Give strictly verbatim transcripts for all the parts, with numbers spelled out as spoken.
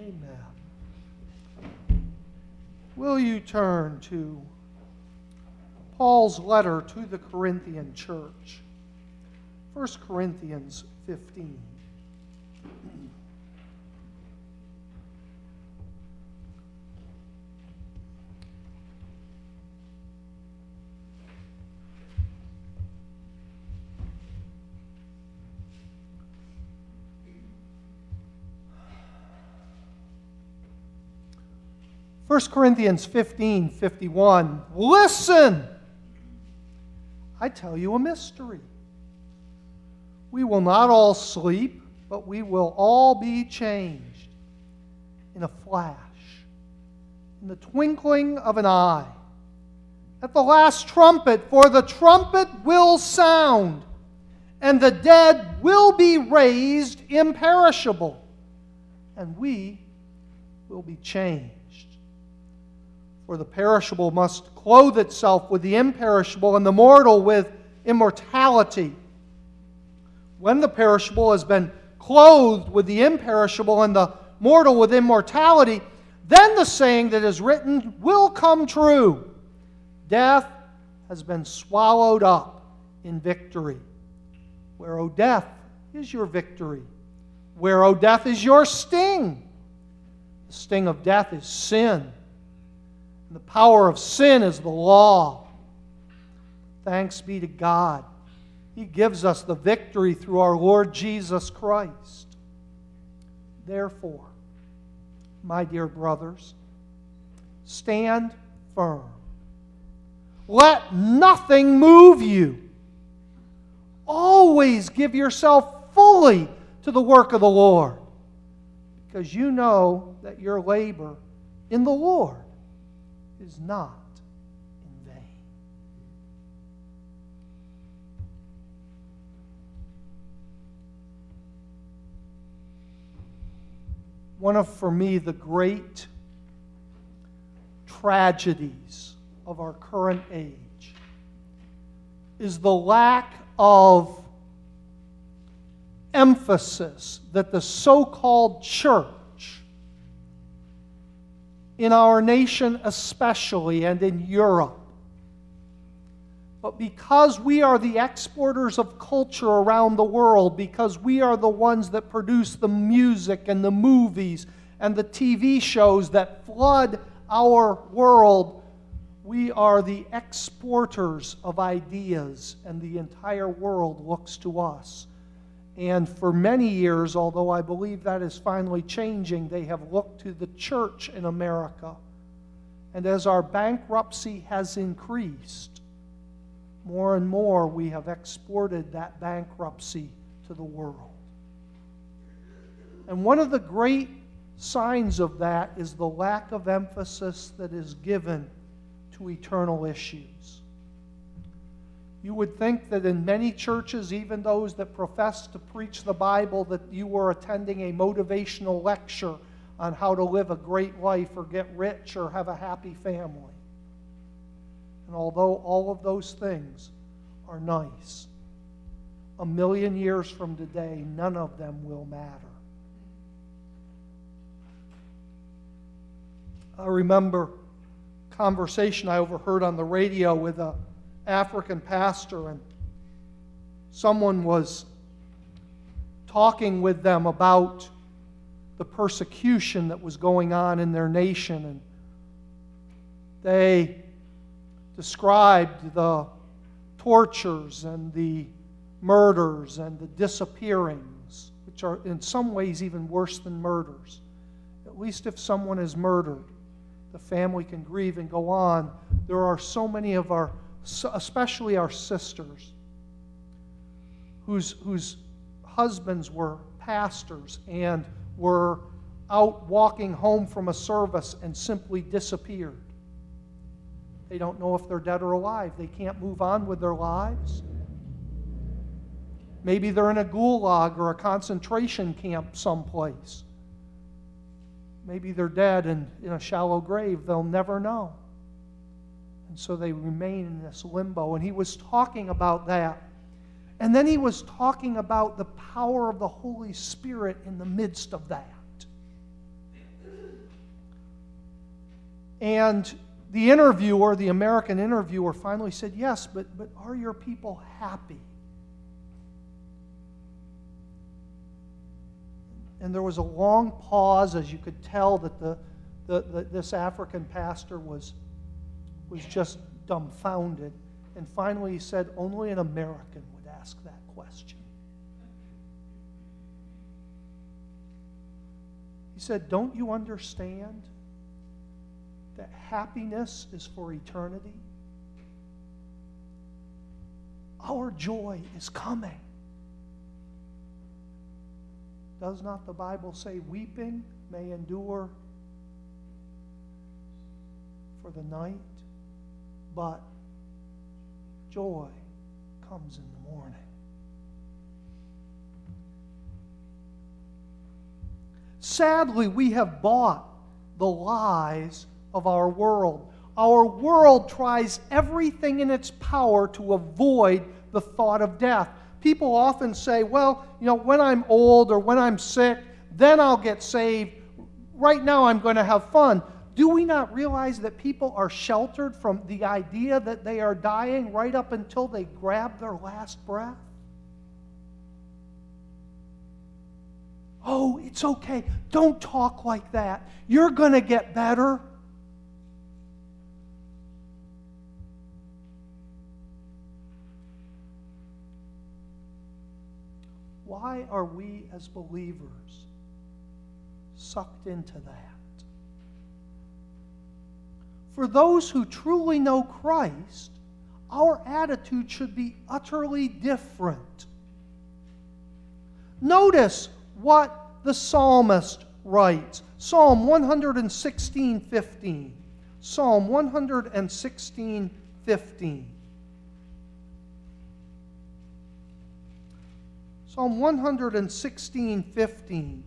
Amen. Will you turn to Paul's letter to the Corinthian church? First Corinthians fifteen. First Corinthians fifteen fifty-one. Listen! I tell you a mystery. We will not all sleep, but we will all be changed in a flash, in the twinkling of an eye, at the last trumpet, for the trumpet will sound, and the dead will be raised imperishable, and we will be changed. For the perishable must clothe itself with the imperishable, and the mortal with immortality. When the perishable has been clothed with the imperishable, and the mortal with immortality, then the saying that is written will come true. Death has been swallowed up in victory. Where, O death, is your victory? Where, O death, is your sting? The sting of death is sin. The power of sin is the law. Thanks be to God. He gives us the victory through our Lord Jesus Christ. Therefore, my dear brothers, stand firm. Let nothing move you. Always give yourself fully to the work of the Lord, because you know that your labor in the Lord is not in vain. One of, for me, the great tragedies of our current age is the lack of emphasis that the so-called church, in our nation especially, and in Europe. But because we are the exporters of culture around the world, because we are the ones that produce the music and the movies and the T V shows that flood our world, we are the exporters of ideas, and the entire world looks to us. And for many years, although I believe that is finally changing, they have looked to the church in America. And as our bankruptcy has increased, more and more we have exported that bankruptcy to the world. And one of the great signs of that is the lack of emphasis that is given to eternal issues. You would think that in many churches, even those that profess to preach the Bible, that you were attending a motivational lecture on how to live a great life or get rich or have a happy family. And although all of those things are nice, a million years from today, none of them will matter. I remember a conversation I overheard on the radio with a African pastor, and someone was talking with them about the persecution that was going on in their nation, and they described the tortures and the murders and the disappearings, which are in some ways even worse than murders. At least if someone is murdered, the family can grieve and go on. There are so many of our, especially our sisters, whose, whose husbands were pastors and were out walking home from a service and simply disappeared. They don't know if they're dead or alive. They can't move on with their lives. Maybe they're in a gulag or a concentration camp someplace. Maybe they're dead and in a shallow grave. They'll never know. And so they remain in this limbo. And he was talking about that. And then he was talking about the power of the Holy Spirit in the midst of that. And the interviewer, the American interviewer, finally said, yes, but, but are your people happy? And there was a long pause, as you could tell that the, the, the, this African pastor was, was just dumbfounded. And finally he said, only an American would ask that question. He said, don't you understand that happiness is for eternity? Our joy is coming. Does not the Bible say weeping may endure for the night, but joy comes in the morning? Sadly, we have bought the lies of our world. Our world tries everything in its power to avoid the thought of death. People often say, well, you know, when I'm old or when I'm sick, then I'll get saved. Right now I'm going to have fun. Do we not realize that people are sheltered from the idea that they are dying right up until they grab their last breath? Oh, it's okay. Don't talk like that. You're going to get better. Why are we as believers sucked into that? For those who truly know Christ, our attitude should be utterly different. Notice what the psalmist writes. Psalm one sixteen fifteen. Psalm one sixteen fifteen. Psalm one sixteen fifteen.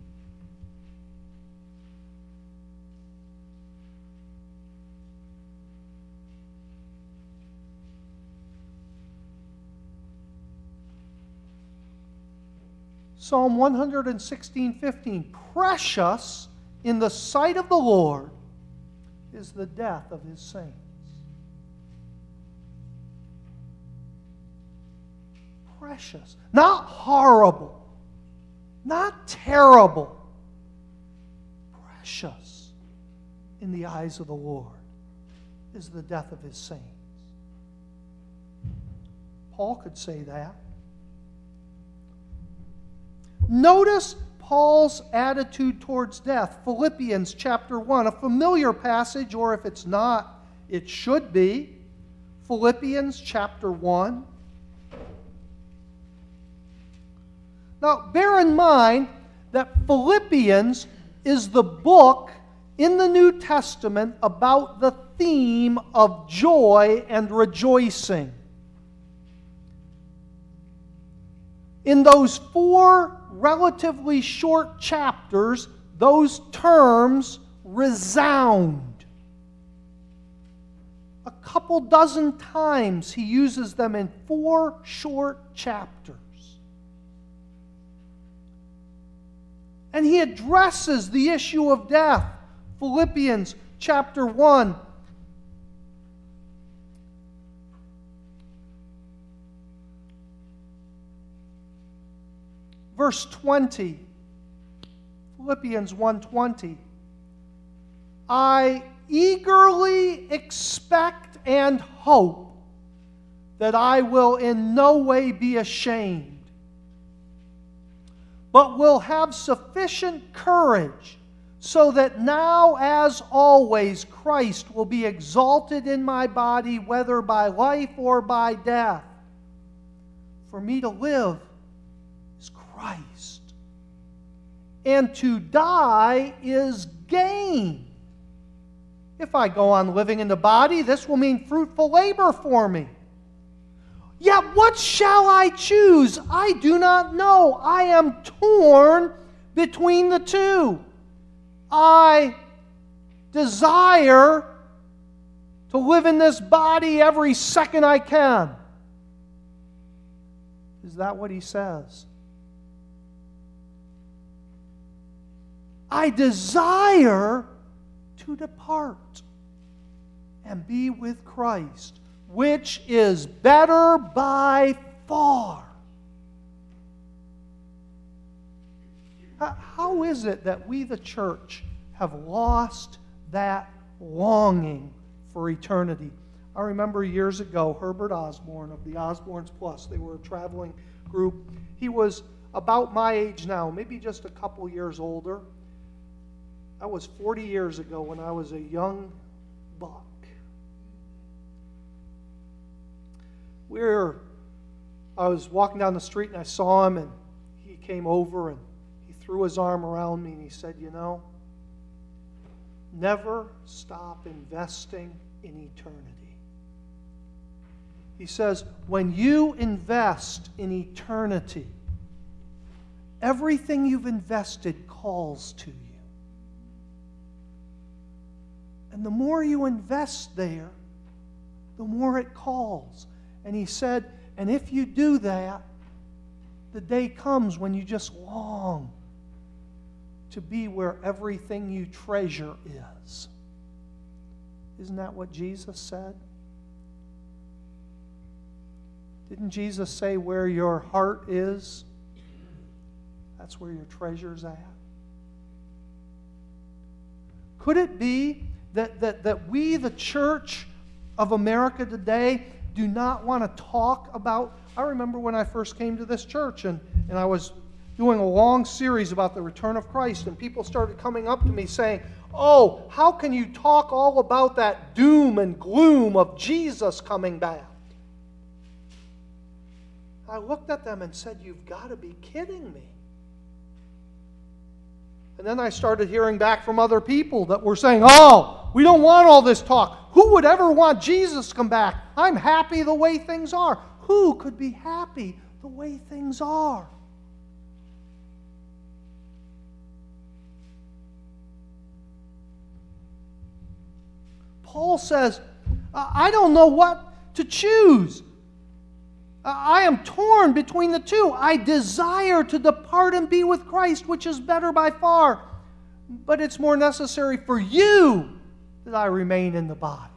Psalm one sixteen fifteen. Precious in the sight of the Lord is the death of his saints. Precious. Not horrible. Not terrible. Precious in the eyes of the Lord is the death of his saints. Paul could say that. Notice Paul's attitude towards death. Philippians chapter one, a familiar passage, or if it's not, it should be. Philippians chapter one. Now, bear in mind that Philippians is the book in the New Testament about the theme of joy and rejoicing. In those four relatively short chapters, those terms resound. A couple dozen times he uses them in four short chapters. And he addresses the issue of death. Philippians chapter one. Verse twenty. Philippians one twenty. I eagerly expect and hope that I will in no way be ashamed, but will have sufficient courage, so that now, as always, Christ will be exalted in my body, whether by life or by death. For me to live is Christ, and to die is gain. If I go on living in the body, this will mean fruitful labor for me. Yet what shall I choose? I do not know. I am torn between the two. I desire to live in this body every second I can. Is that what he says? I desire to depart. and be with Christ, which is better by far. How is it that we, the church, have lost that longing for eternity? I remember years ago, Herbert Osborne of the Osbornes Plus, they were a traveling group. He was about my age now, maybe just a couple years older. That was forty years ago when I was a young buck. We were, I was walking down the street and I saw him, and he came over and he threw his arm around me and he said, you know, never stop investing in eternity. He says, when you invest in eternity, everything you've invested calls to you. And the more you invest there, the more it calls. And he said, and if you do that, the day comes when you just long to be where everything you treasure is. Isn't that what Jesus said? Didn't Jesus say where your heart is, that's where your treasure's at? Could it be that, that, that we, the church of America today, do not want to talk about... I remember when I first came to this church, and, and I was doing a long series about the return of Christ, and people started coming up to me saying, oh, how can you talk all about that doom and gloom of Jesus coming back? I looked at them and said, you've got to be kidding me. And then I started hearing back from other people that were saying, oh, we don't want all this talk. Who would ever want Jesus to come back? I'm happy the way things are. Who could be happy the way things are? Paul says, I don't know what to choose. I am torn between the two. I desire to depart and be with Christ, which is better by far. But it's more necessary for you that I remain in the body.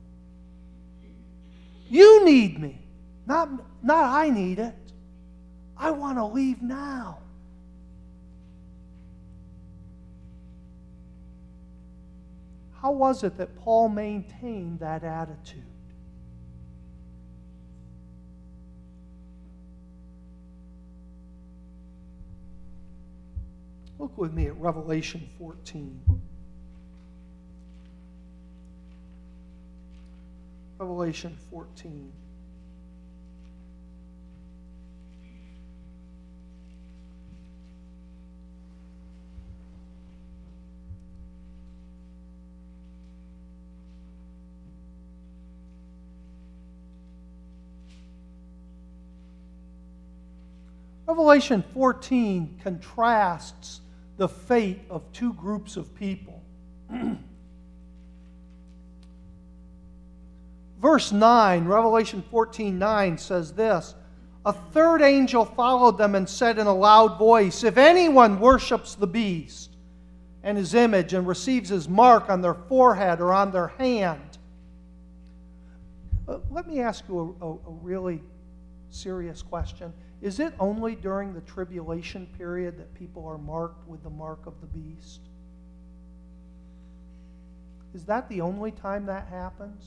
You need me. Not, not I need it. I want to leave now. How was it that Paul maintained that attitude? Look with me at Revelation fourteen. Revelation fourteen. Revelation fourteen contrasts the fate of two groups of people. Verse nine, Revelation fourteen nine says this, a third angel followed them and said in a loud voice, if anyone worships the beast and his image and receives his mark on their forehead or on their hand. Uh, let me ask you a, a, a really serious question. Is it only during the tribulation period that people are marked with the mark of the beast? Is that the only time that happens?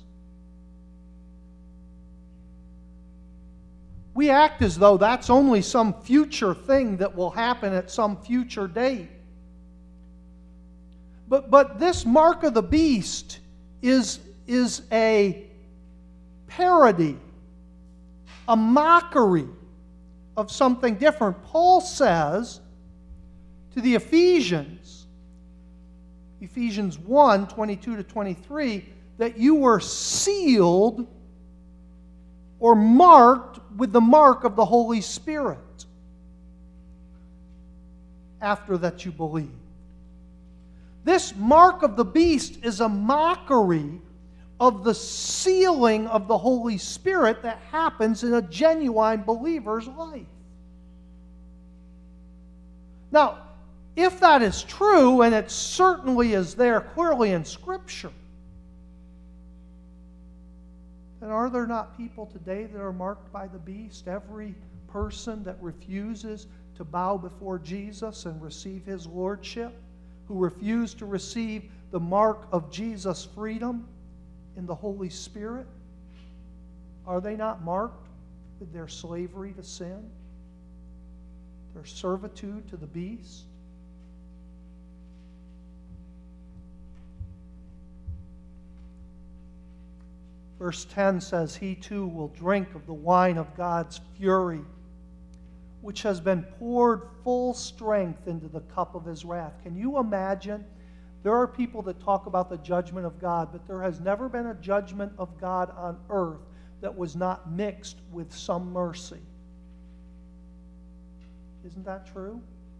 We act as though that's only some future thing that will happen at some future date. But, but this mark of the beast is, is a parody, a mockery of something different. Paul says to the Ephesians, Ephesians one, twenty-two to twenty-three, that you were sealed or marked with the mark of the Holy Spirit after that you believed. This mark of the beast is a mockery of the sealing of the Holy Spirit that happens in a genuine believer's life. Now, if that is true, and it certainly is there clearly in Scripture, And are there not people today that are marked by the beast? Every person that refuses to bow before Jesus and receive His lordship, who refuse to receive the mark of Jesus' freedom in the Holy Spirit, are they not marked with their slavery to sin, their servitude to the beast? Verse ten says, He too will drink of the wine of God's fury, which has been poured full strength into the cup of His wrath. Can you imagine? There are people that talk about the judgment of God, but there has never been a judgment of God on earth that was not mixed with some mercy. Isn't that true?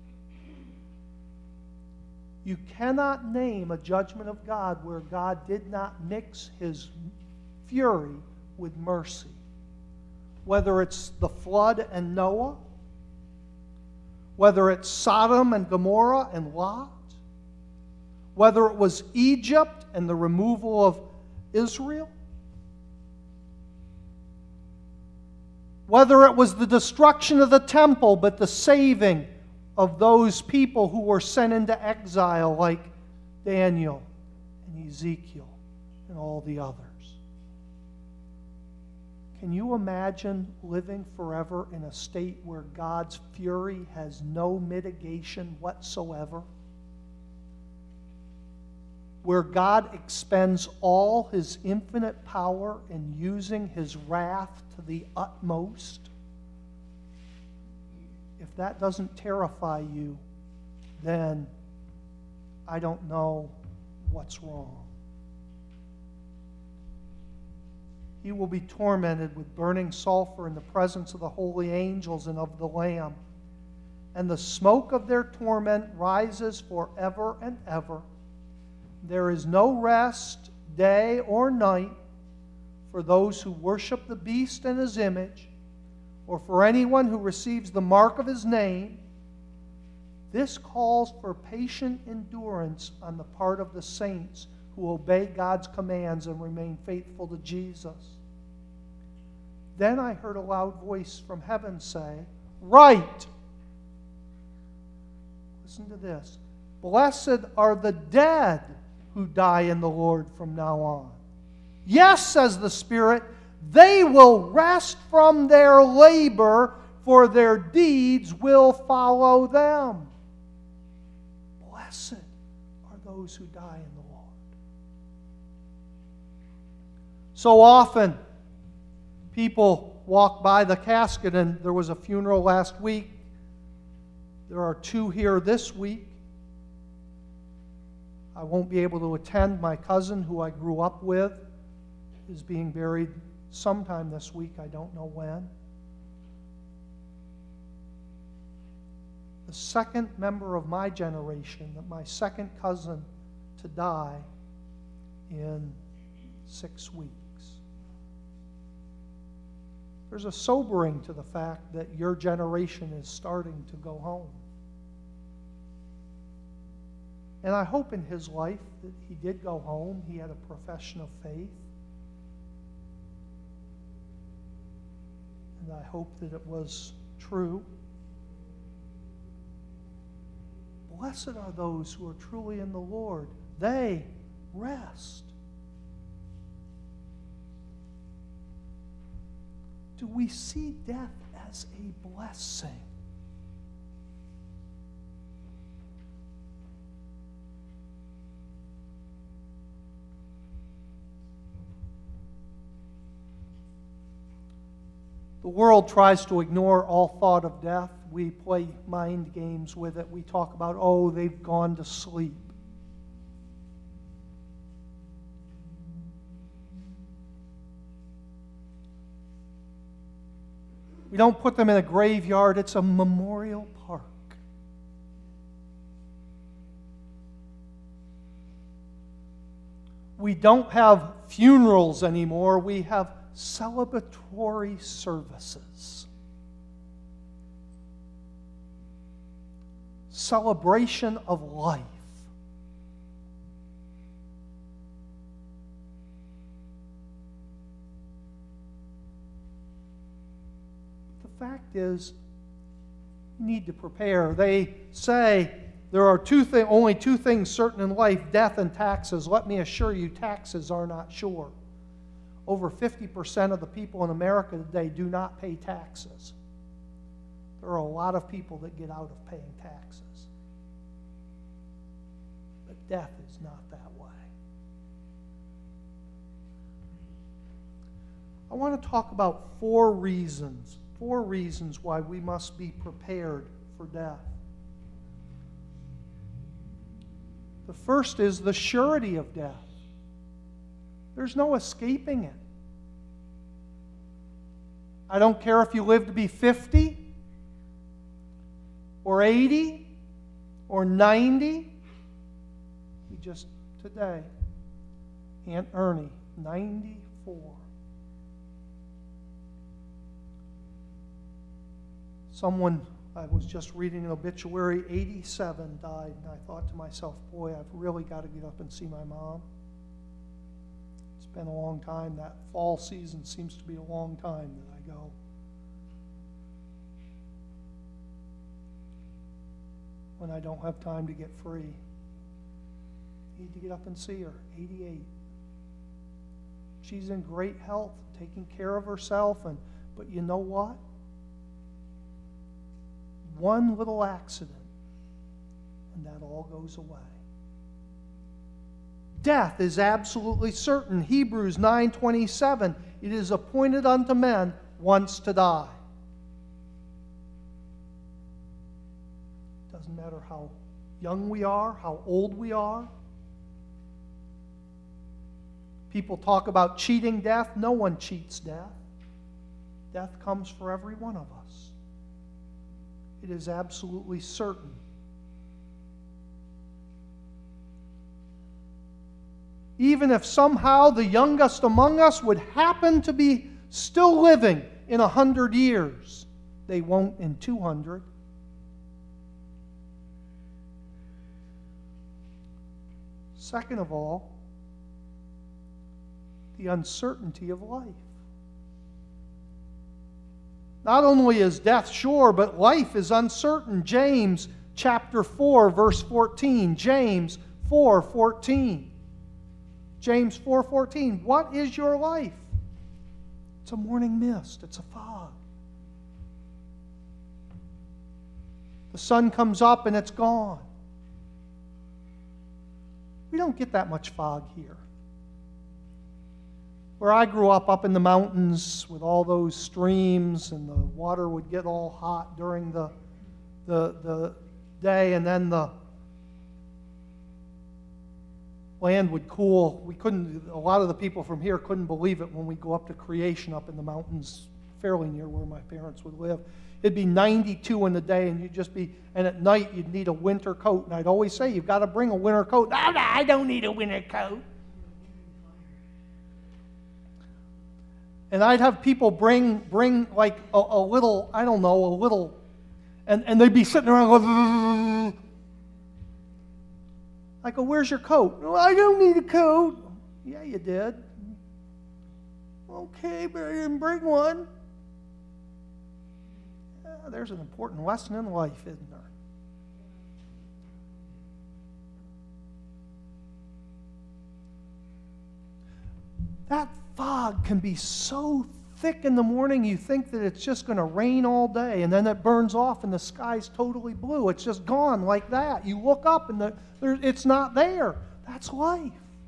You cannot name a judgment of God where God did not mix His fury with mercy. Whether it's the flood and Noah, whether it's Sodom and Gomorrah and Lot, whether it was Egypt and the removal of Israel, whether it was the destruction of the temple but the saving of those people who were sent into exile like Daniel and Ezekiel and all the others. Can you imagine living forever in a state where God's fury has no mitigation whatsoever? Where God expends all His infinite power in using His wrath to the utmost? If that doesn't terrify you, then I don't know what's wrong. He will be tormented with burning sulfur in the presence of the holy angels and of the Lamb. And the smoke of their torment rises forever and ever. There is no rest, day or night, for those who worship the beast and his image, or for anyone who receives the mark of his name. This calls for patient endurance on the part of the saints who obey God's commands and remain faithful to Jesus. Then I heard a loud voice from heaven say, Write! Listen to this. Blessed are the dead who die in the Lord from now on. Yes, says the Spirit, they will rest from their labor, for their deeds will follow them. Blessed are those who die in the Lord. So often, people walk by the casket, and there was a funeral last week. There are two here this week. I won't be able to attend. My cousin, who I grew up with, is being buried sometime this week. I don't know when. The second member of my generation, my second cousin, to die in six weeks. There's a sobering to the fact that your generation is starting to go home. And I hope in his life that he did go home. He had a profession of faith. And I hope that it was true. Blessed are those who are truly in the Lord. They rest. Do we see death as a blessing? The world tries to ignore all thought of death. We play mind games with it. We talk about, oh, they've gone to sleep. We don't put them in a graveyard. It's a memorial park. We don't have funerals anymore. We have celebratory services. Celebration of life. fact is, you need to prepare. They say there are two thi- only two things certain in life, death and taxes. Let me assure you, taxes are not sure. Over fifty percent of the people in America today do not pay taxes. There are a lot of people that get out of paying taxes. But death is not that way. I want to talk about four reasons, four reasons why we must be prepared for death. The first is the surety of death. There's no escaping it. I don't care if you live to be fifty or eighty or ninety. We just today, Aunt Ernie, ninety-four. Someone, I was just reading an obituary, eighty-seven died, and I thought to myself, boy, I've really got to get up and see my mom. It's been a long time. That fall season seems to be a long time that I go. When I don't have time to get free. Need to get up and see her, eighty-eight. She's in great health, taking care of herself, and but you know what? One little accident, and that all goes away. Death is absolutely certain. Hebrews nine twenty-seven, it is appointed unto men once to die. Doesn't matter how young we are, how old we are. People talk about cheating death. No one cheats death. Death comes for every one of us. It is absolutely certain. Even if somehow the youngest among us would happen to be still living in a hundred years, they won't in two hundred. Second of all, the uncertainty of life. Not only is death sure, but life is uncertain. James chapter four, verse fourteen. James four fourteen. James four fourteen. What is your life? It's a morning mist. It's a fog. The sun comes up and it's gone. We don't get that much fog here. Where I grew up, up in the mountains with all those streams, and the water would get all hot during the, the, the day, and then the land would cool. We couldn't, a lot of the people from here couldn't believe it when we go up to Creation up in the mountains, fairly near where my parents would live. It'd be ninety-two in the day, and you'd just be, and at night you'd need a winter coat. And I'd always say, you've got to bring a winter coat. No, no, I don't need a winter coat. And I'd have people bring bring like a, a little, I don't know, a little, and, and they'd be sitting around going, I go, where's your coat? Well, I don't need a coat. Yeah, you did. Okay, but I didn't bring one. Yeah, there's an important lesson in life, isn't there? That fog can be so thick in the morning you think that it's just going to rain all day, and then it burns off and the sky's totally blue. It's just gone like that. You look up and the, there, it's not there. That's life.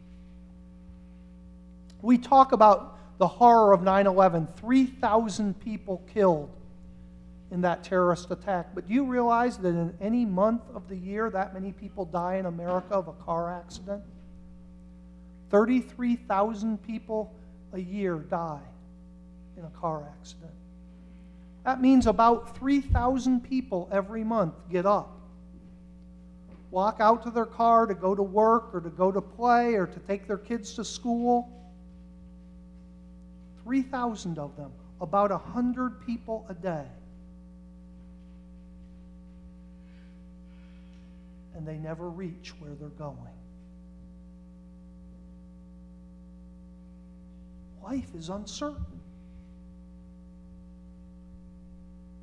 We talk about the horror of nine eleven, three thousand people killed in that terrorist attack. But do you realize that in any month of the year that many people die in America of a car accident? thirty-three thousand people a year die in a car accident. That means about three thousand people every month get up, walk out to their car to go to work or to go to play or to take their kids to school. three thousand of them, about one hundred people a day. And they never reach where they're going. Life is uncertain.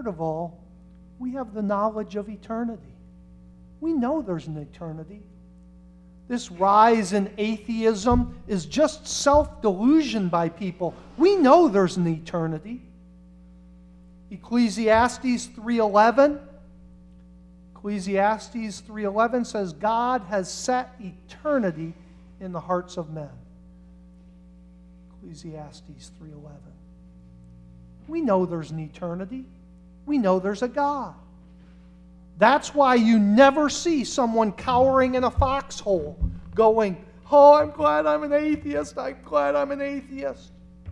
third of all, we have the knowledge of eternity. We know there's an eternity. This rise in atheism is just self-delusion by people. We know there's an eternity. Ecclesiastes three eleven. Ecclesiastes three eleven says, God has set eternity in the hearts of men. Ecclesiastes three eleven. We know there's an eternity. We know there's a God. That's why you never see someone cowering in a foxhole going, oh, I'm glad I'm an atheist. I'm glad I'm an atheist.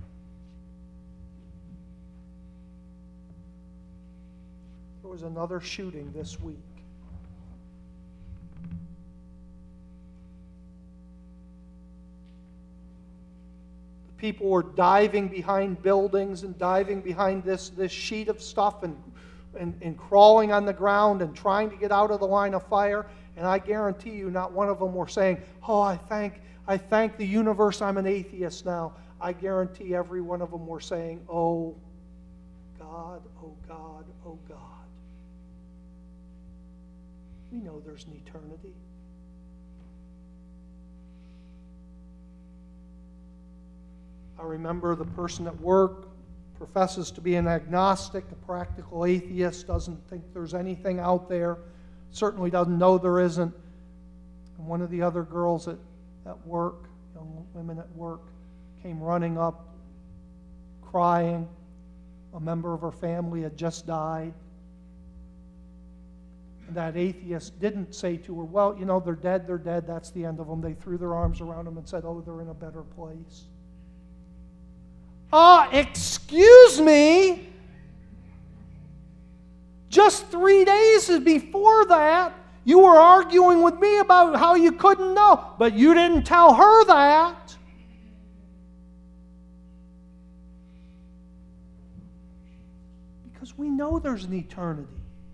There was another shooting this week. People were diving behind buildings and diving behind this, this sheet of stuff and, and, and crawling on the ground and trying to get out of the line of fire. And I guarantee you not one of them were saying, oh, I thank, I thank the universe I'm an atheist now. I guarantee every one of them were saying, oh, God, oh, God, oh, God. We know there's an eternity. I remember the person at work professes to be an agnostic, a practical atheist, doesn't think there's anything out there, certainly doesn't know there isn't. And one of the other girls at, at work, young women at work, came running up, crying. A member of her family had just died. And that atheist didn't say to her, well, you know, they're dead, they're dead, that's the end of them. They threw their arms around them and said, oh, they're in a better place. Ah, uh, excuse me. Just three days before that, you were arguing with me about how you couldn't know, but you didn't tell her that. Because we know there's an eternity.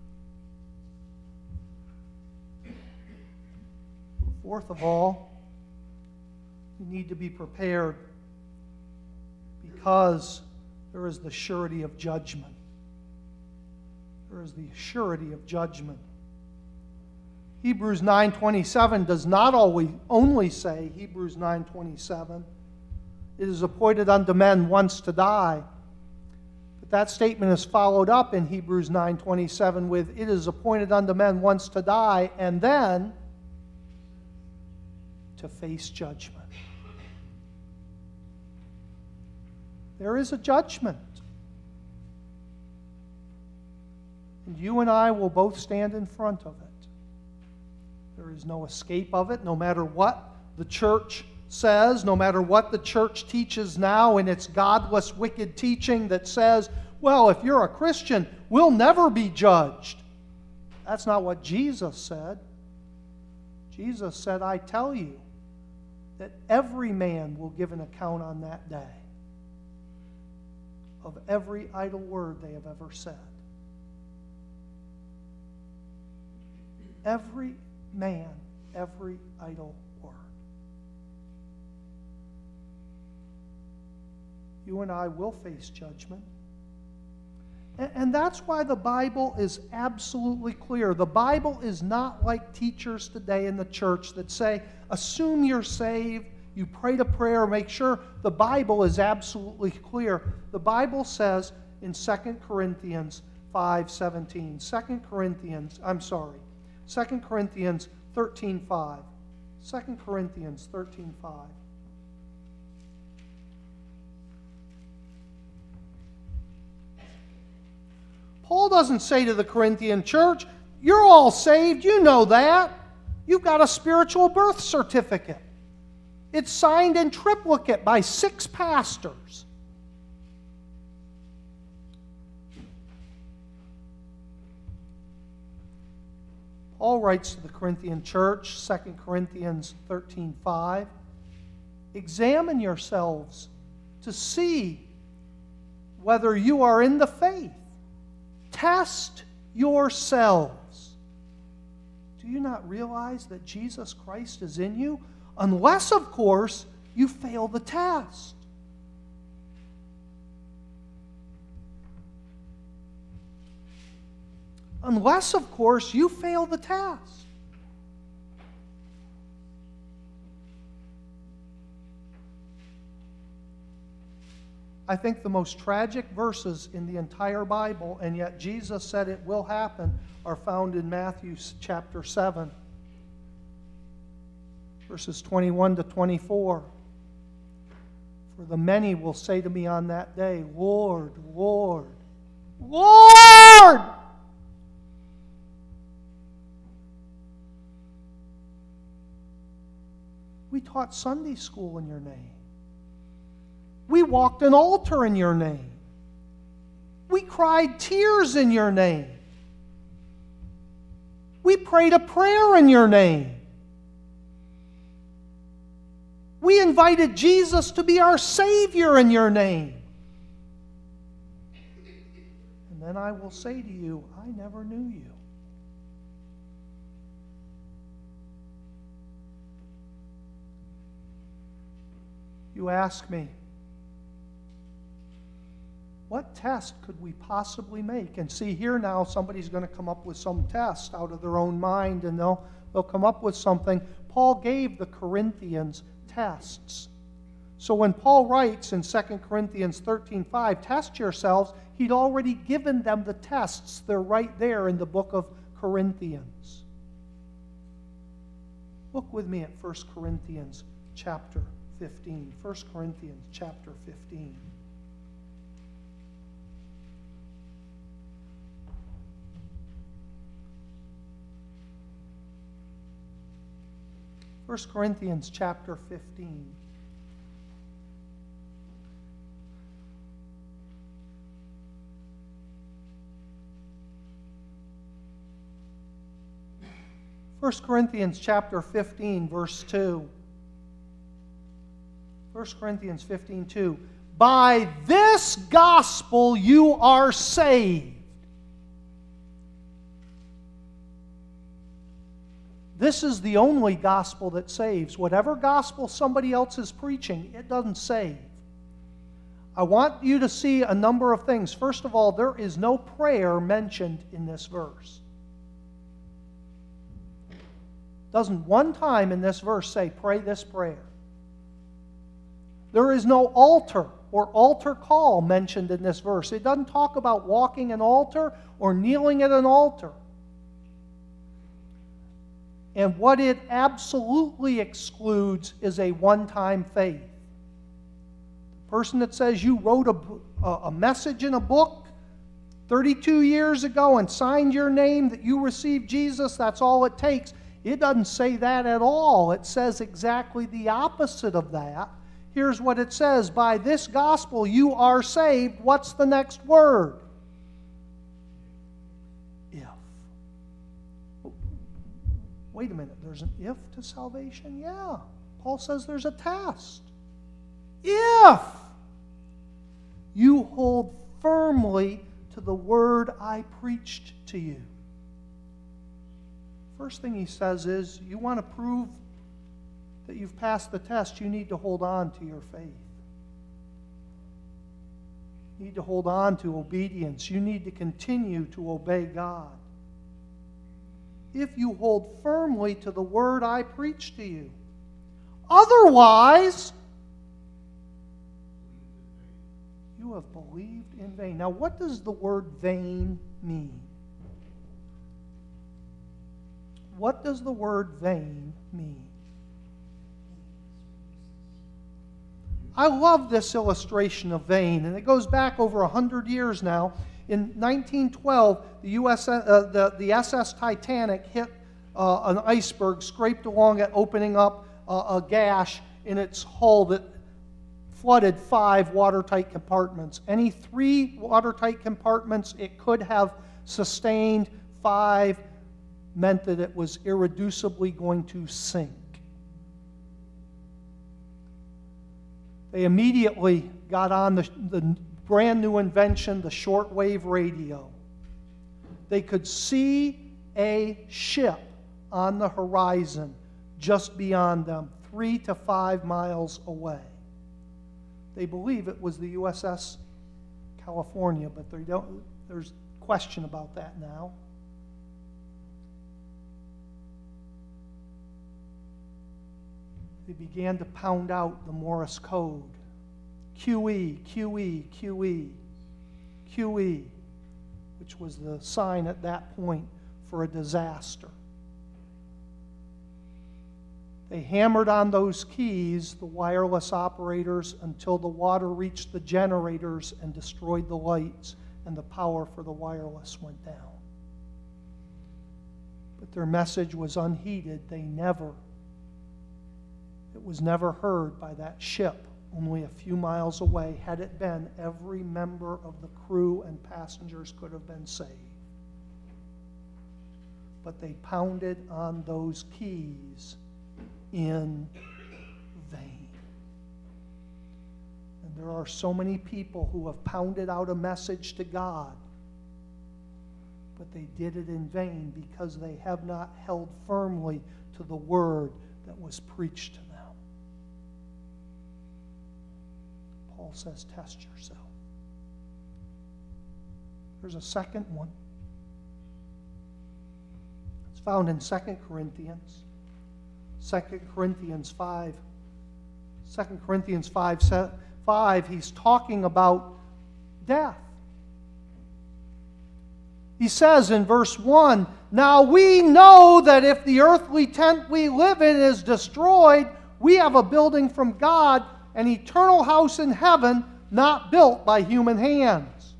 Fourth of all, we need to be prepared because there is the surety of judgment. There is the surety of judgment. Hebrews nine twenty-seven does not always only say, Hebrews nine twenty-seven, it is appointed unto men once to die. But that statement is followed up in Hebrews nine twenty-seven with, it is appointed unto men once to die, and then to face judgment. There is a judgment. And you and I will both stand in front of it. There is no escape of it, no matter what the church says, no matter what the church teaches now in its godless, wicked teaching that says, well, if you're a Christian, we'll never be judged. That's not what Jesus said. Jesus said, I tell you that every man will give an account on that day of every idle word they have ever said. Every man, every idle word. You and I will face judgment. And, and that's why the Bible is absolutely clear. The Bible is not like teachers today in the church that say, assume you're saved, you prayed a prayer, make sure the Bible is absolutely clear. The Bible says in Second Corinthians five seventeen, Second Corinthians, I'm sorry, Second Corinthians thirteen five. Second Corinthians thirteen five. Paul doesn't say to the Corinthian church, you're all saved, you know that. You've got a spiritual birth certificate. It's signed in triplicate by six pastors. Paul writes to the Corinthian church, Second Corinthians thirteen five, examine yourselves to see whether you are in the faith. Test yourselves. Do you not realize that Jesus Christ is in you? Unless, of course, you fail the test. Unless, of course, you fail the test. I think the most tragic verses in the entire Bible, and yet Jesus said it will happen, are found in Matthew chapter seven, verses twenty-one to twenty-four. For the many will say to me on that day, Lord, Lord, Lord! We taught Sunday school in your name. We walked an altar in your name. We cried tears in your name. We prayed a prayer in your name. We invited Jesus to be our Savior in your name. And then I will say to you, I never knew you. You ask me, what test could we possibly make? And see, here now somebody's going to come up with some test out of their own mind, and they'll, they'll come up with something. Paul gave the Corinthians tests. So when Paul writes in Second Corinthians thirteen five, test yourselves, he'd already given them the tests. They're right there in the book of Corinthians. Look with me at First Corinthians chapter fifteen. First Corinthians chapter fifteen. First Corinthians chapter fifteen. First Corinthians chapter fifteen, verse two. First Corinthians fifteen, two. By this gospel you are saved. This is the only gospel that saves. Whatever gospel somebody else is preaching, it doesn't save. I want you to see a number of things. First of all, there is no prayer mentioned in this verse. Doesn't one time in this verse say, pray this prayer. There is no altar or altar call mentioned in this verse. It doesn't talk about walking an altar or kneeling at an altar. And what it absolutely excludes is a one-time faith. The person that says you wrote a, a message in a book thirty-two years ago and signed your name that you received Jesus, that's all it takes. It doesn't say that at all. It says exactly the opposite of that. Here's what it says. By this gospel you are saved. What's the next word? If. Wait a minute, there's an if to salvation? Yeah. Paul says there's a test. If you hold firmly to the word I preached to you. First thing he says is, you want to prove that you've passed the test, you need to hold on to your faith. You need to hold on to obedience. You need to continue to obey God. If you hold firmly to the word I preach to you. Otherwise, you have believed in vain. Now, what does the word vain mean? What does the word vain mean? I love this illustration of vain, and it goes back over a hundred years now. In nineteen twelve, the, U S, uh, the, the S S Titanic hit uh, an iceberg, scraped along it, opening up uh, a gash in its hull that flooded five watertight compartments. Any three watertight compartments it could have sustained, five meant that it was irreducibly going to sink. They immediately got on the, the brand new invention, the shortwave radio. They could see a ship on the horizon just beyond them, three to five miles away. They believe it was the U S S California, but they don't, there's question about that now. they began to pound out the Morse code. Q E, Q E, Q E, Q E, which was the sign at that point for a disaster. They hammered on those keys, the wireless operators, until the water reached the generators and destroyed the lights, and the power for the wireless went down. But their message was unheeded. They never, it was never heard by that ship only a few miles away. Had it been, every member of the crew and passengers could have been saved. But they pounded on those keys in vain. And there are so many people who have pounded out a message to God, but they did it in vain because they have not held firmly to the word that was preached to them. Paul says, test yourself. There's a second one. It's found in Second Corinthians. Second Corinthians five. Second Corinthians five, five, he's talking about death. He says in verse one, now we know that if the earthly tent we live in is destroyed, we have a building from God, an eternal house in heaven, not built by human hands.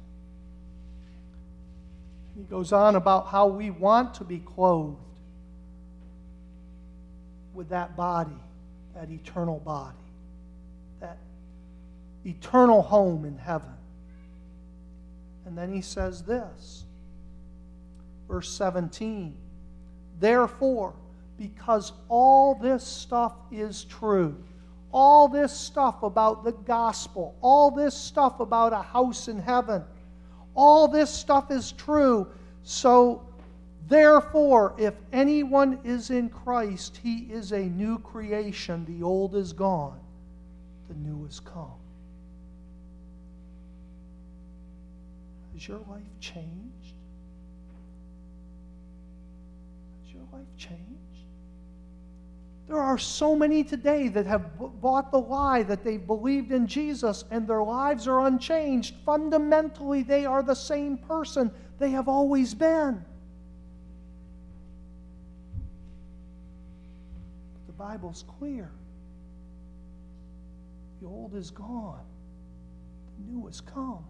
He goes on about how we want to be clothed with that body, that eternal body, that eternal home in heaven. And then he says this, verse seventeen, therefore, because all this stuff is true, all this stuff about the gospel, all this stuff about a house in heaven, all this stuff is true, so therefore, if anyone is in Christ, he is a new creation. The old is gone, the new has come. Has your life changed? Has your life changed? There are so many today that have bought the lie that they've believed in Jesus and their lives are unchanged. Fundamentally, they are the same person they have always been. The Bible's clear. The old is gone. The new has come.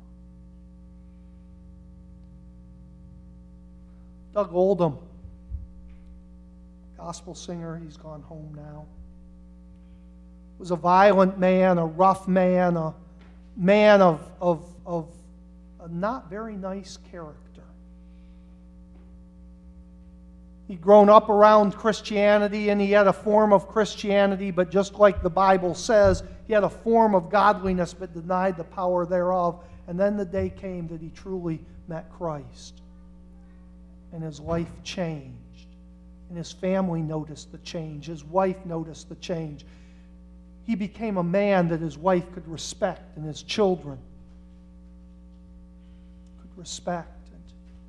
Doug Oldham, gospel singer, he's gone home now, was a violent man, a rough man, a man of, of, of a not very nice character. He'd grown up around Christianity, and he had a form of Christianity, but just like the Bible says, he had a form of godliness but denied the power thereof. And then the day came that he truly met Christ, and his life changed. And his family noticed the change. His wife noticed the change. He became a man that his wife could respect, and his children could respect. And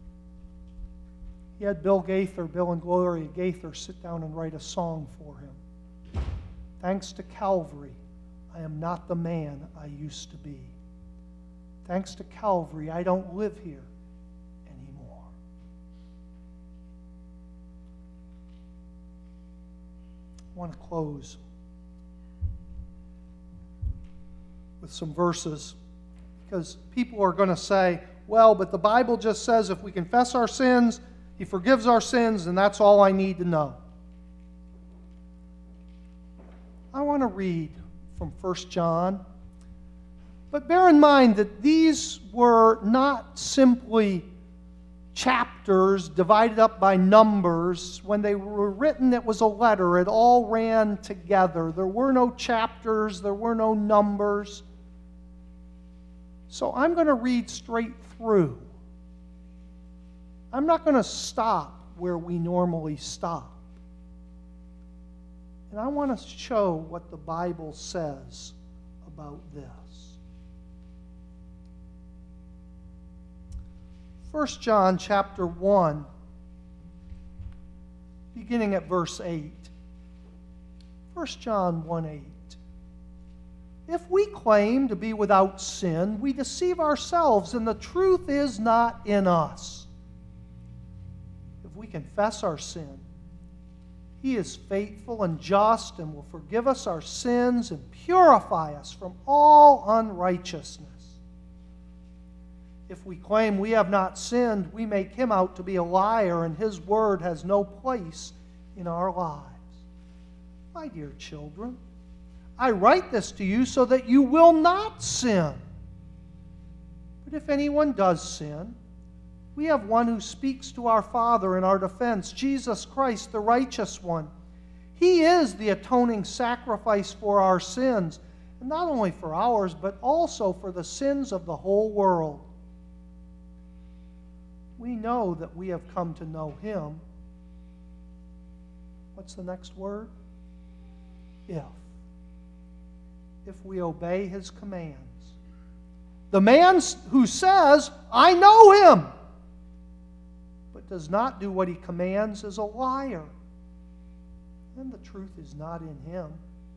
he had Bill Gaither, Bill and Gloria Gaither, sit down and write a song for him. Thanks to Calvary, I am not the man I used to be. Thanks to Calvary, I don't live here anymore. I want to close with some verses, because people are going to say, well, but the Bible just says if we confess our sins, He forgives our sins, and that's all I need to know. I want to read from First John, but bear in mind that these were not simply chapters divided up by numbers. When they were written, it was a letter. It all ran together. There were no chapters. There were no numbers. So I'm going to read straight through. I'm not going to stop where we normally stop. And I want to show what the Bible says about this. First John chapter one, beginning at verse eight. First John one eight. If we claim to be without sin, we deceive ourselves, and the truth is not in us. If we confess our sin, He is faithful and just and will forgive us our sins and purify us from all unrighteousness. If we claim we have not sinned, we make Him out to be a liar, and His word has no place in our lives. My dear children, I write this to you so that you will not sin. But if anyone does sin, we have one who speaks to our Father in our defense, Jesus Christ, the righteous one. He is the atoning sacrifice for our sins, and not only for ours, but also for the sins of the whole world. We know that we have come to know Him. What's the next word? If. If we obey His commands. The man who says, I know Him, but does not do what He commands is a liar, and the truth is not in him.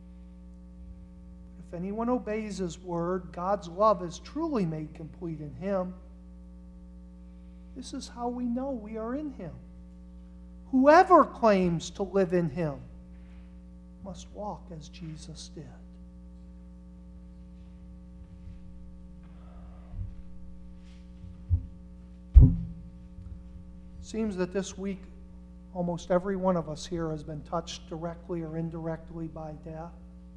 If anyone obeys His word, God's love is truly made complete in him. This is how we know we are in Him. Whoever claims to live in Him must walk as Jesus did. Seems that this week almost every one of us here has been touched directly or indirectly by death.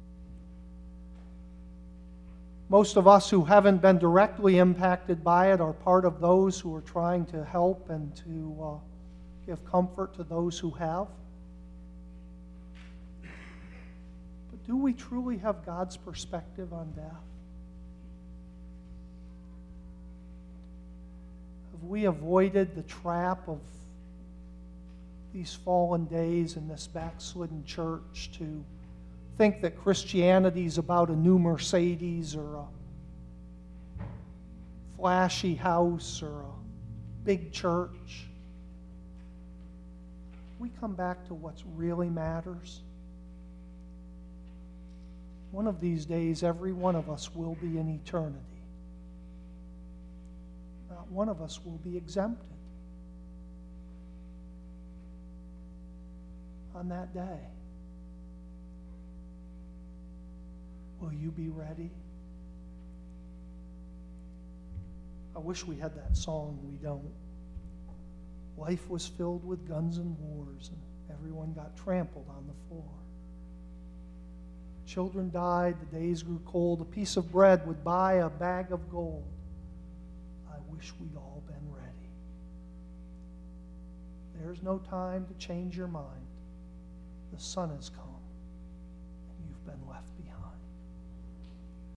Most of us who haven't been directly impacted by it are part of those who are trying to help and to uh, give comfort to those who have. But do we truly have God's perspective on death? Have we avoided the trap of these fallen days in this backslidden church to think that Christianity is about a new Mercedes or a flashy house or a big church? We come back to what really matters. One of these days, every one of us will be in eternity. Not one of us will be exempted. On that day, will you be ready? I wish we had that song. We don't. Life was filled with guns and wars, and everyone got trampled on the floor. Children died, the days grew cold. A piece of bread would buy a bag of gold. I wish we'd all been ready. There's no time to change your mind. The sun has come, and you've been left